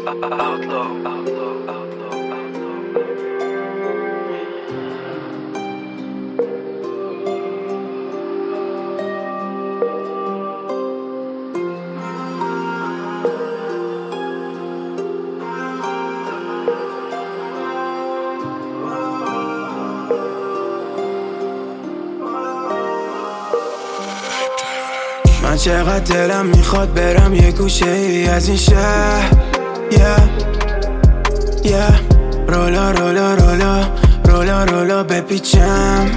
من چقدر دلم میخواد برم یه گوشه ای از این شهر رولا رولا رولا رولا رولا بپیچم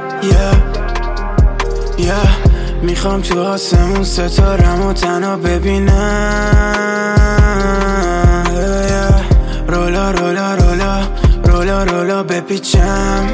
میخوام تو آسمون ستارم و تنها ببینم رولا رولا رولا رولا رولا بپیچم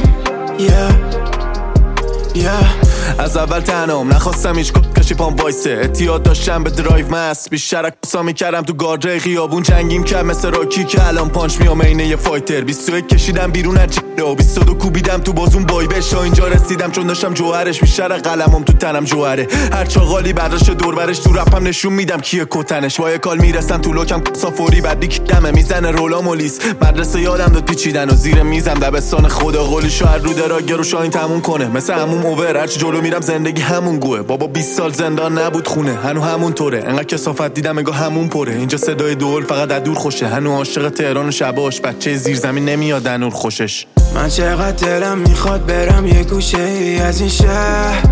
از اول تنم نخواستم هیچ کشی پام وایسه، اعتیاد داشتم به درایو مست، بیشتر اکسا میکردم تو گارده خیابون، جنگیم کرد مثل راکی که الان پانچ میام اینه یه فایتر. 21 کشیدم بیرون از جنه و 22 کوبیدم تو بازون بای بشا اینجا رسیدم چون داشتم جوهرش، بیشتر قلمم تو تنم جوهره، هر چاقالی برداشت دوربرش تو رپم نشون میدم کیه کتنش، وای کال میرسن تو لوکم سافوری بعد دیکدمه میزنه رولا مولیس، مدرسه یادم داد پیچیدن و زیر میزم دبستان خدا قولی شاید رو درا گروشاین تموم کنه مثل همون اوور، هرچی جلو میرم زندگی همون گوه، بابا 20 سال زندان نبود خونه هنو همون طوره، انقدر کثافت دیدم انگار همون پره، اینجا صدای دول فقط از دور خوشه، هنو عاشق تهران و شباش، بچه زیر زمین نمیاد نور خوشش. من چقدر دلم میخواد برم یه گوشه ای از این شهر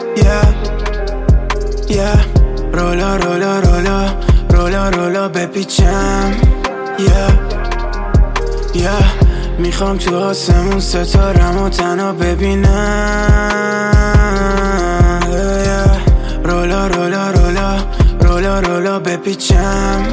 رولا رولا رولا رولا رولا بپیچم میخوام تو آسمون ستارم و تنها ببینم رولا رولا رولا رولا رولا بپیچم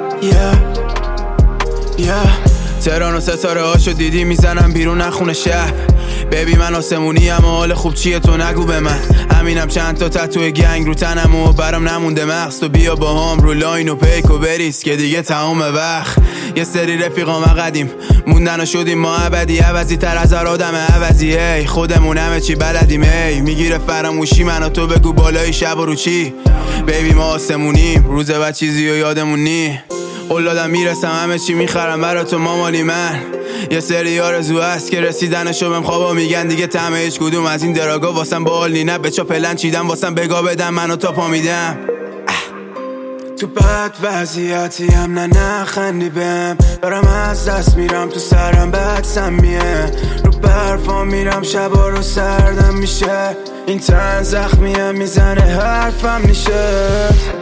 تهران و ستاره هاشو دیدی میزنم بیرون نخونه شهر، ببی من آسمونی ام و حال خوب چیه تو نگو به من، همینم چند تا تتوی گنگ رو تنم و برام نمونده مغز، تو بیا با هم رو لاین و پیک و بریز که دیگه تمام وقت، یه سری رفیقام قدیم موندن و شدیم ما ابدی، عوضی تر از هر آدم عوضی، ای خودمون همه چی بلدیم، ای میگیره فراموشی منو تو بگو بالای شب و رو چی، بیبی ما آسمونیم روزه و چیزی و یادمون نی، قلادم میرسم همه چی میخرم برا تو مامانی من، یه سری آرزو هست که رسیدنشو بهم خوابا میگن دیگه طعم هیچ کدوم از این دراگا واسم بال نی، نه به چا پلن چیدم واسم بگا بدم منو تا پا میدم، تو بد وضعیتی هم نه خندی بهم، دارم از دست میرم تو سرم بد سمیه، رو برفا میرم شبا رو سردم میشه، این تن زخمیم میزنه حرفم میشه.